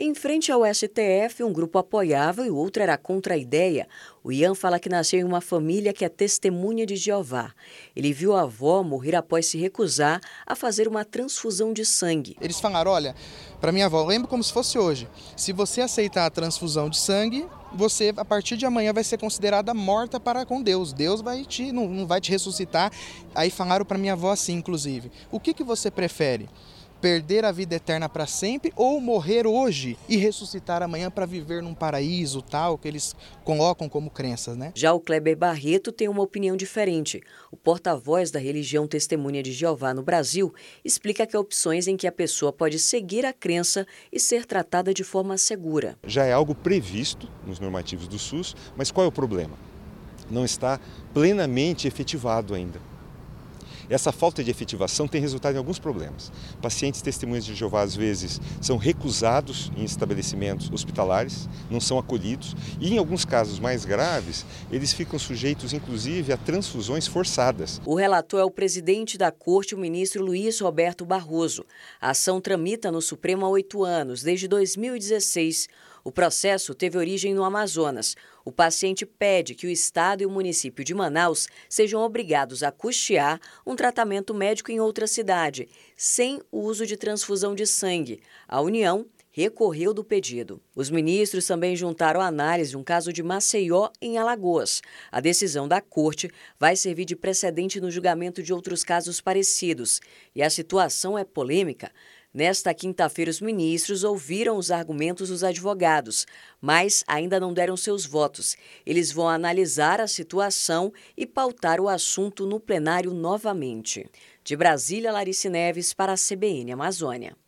Em frente ao STF, um grupo apoiava e o outro era contra a ideia. O Ian fala que nasceu em uma família que é testemunha de Jeová. Ele viu a avó morrer após se recusar a fazer uma transfusão de sangue. Eles falaram, olha, para minha avó, lembro como se fosse hoje, se você aceitar a transfusão de sangue, você, a partir de amanhã, vai ser considerada morta para com Deus. Deus não vai te ressuscitar. Aí falaram para minha avó assim, inclusive, o que você prefere? Perder a vida eterna para sempre ou morrer hoje e ressuscitar amanhã para viver num paraíso tal, que eles colocam como crenças, né? Já o Kleber Barreto tem uma opinião diferente. O porta-voz da religião Testemunha de Jeová no Brasil explica que há opções em que a pessoa pode seguir a crença e ser tratada de forma segura. Já é algo previsto nos normativos do SUS, mas qual é o problema? Não está plenamente efetivado ainda. Essa falta de efetivação tem resultado em alguns problemas. Pacientes testemunhas de Jeová, às vezes, são recusados em estabelecimentos hospitalares, não são acolhidos e, em alguns casos mais graves, eles ficam sujeitos, inclusive, a transfusões forçadas. O relator é o presidente da Corte, o ministro Luiz Roberto Barroso. A ação tramita no Supremo há 8 anos, desde 2016. O processo teve origem no Amazonas. O paciente pede que o Estado e o município de Manaus sejam obrigados a custear um tratamento médico em outra cidade, sem uso de transfusão de sangue. A União recorreu do pedido. Os ministros também juntaram a análise um caso de Maceió, em Alagoas. A decisão da Corte vai servir de precedente no julgamento de outros casos parecidos. E a situação é polêmica. Nesta quinta-feira, os ministros ouviram os argumentos dos advogados, mas ainda não deram seus votos. Eles vão analisar a situação e pautar o assunto no plenário novamente. De Brasília, Larice Neves para a CBN Amazônia.